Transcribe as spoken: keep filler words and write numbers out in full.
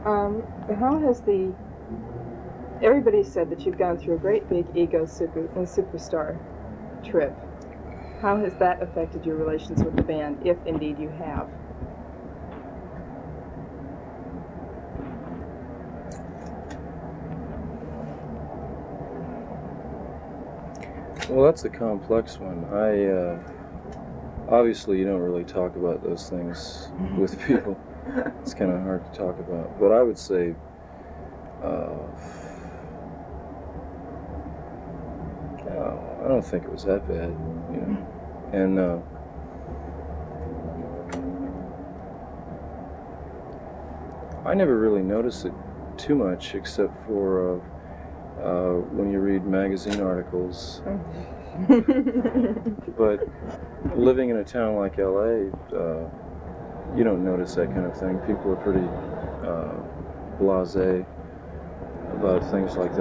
Um, how has the everybody said that you've gone through a great big ego super uh, superstar trip. How has that affected your relations with the band, if indeed you have? Well, that's a complex one. I uh, obviously you don't really talk about those things with people. It's kind of hard to talk about. But I would say, uh, uh, I don't think it was that bad, you know. And uh, I never really noticed it too much, except for uh, uh, when you read magazine articles. But living in a town like L A, uh, you don't notice that kind of thing. People are pretty uh, blasé about things like